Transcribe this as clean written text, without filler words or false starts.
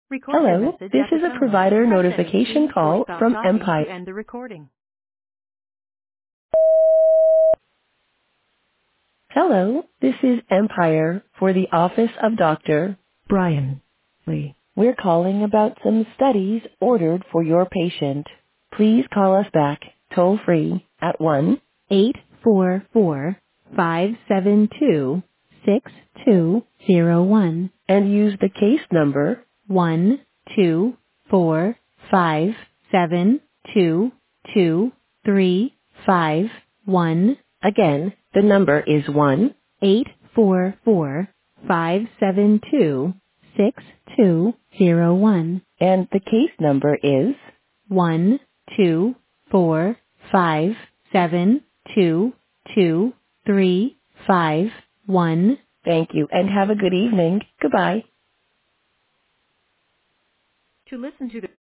Record your Hello, message this at the is a tone. provider Press any notification key or call stop from talking to Empire. end the recording. Hello, this is Empire for the office of Dr. Brian Lee. We're calling about some studies ordered for your patient. Please call us back toll free at 1-844-572-6201 and use the case number 12457223551. Again, the number is 1-844-572-6201 and the case number is 12457223551. Thank you and have a good evening. Goodbye. To listen to the